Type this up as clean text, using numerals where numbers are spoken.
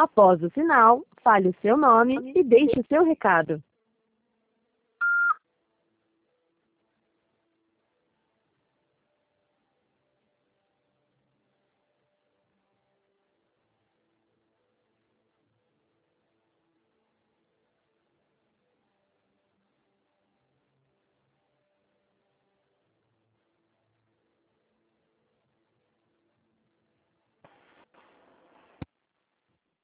Após o sinal, fale o seu nome e deixe o seu recado.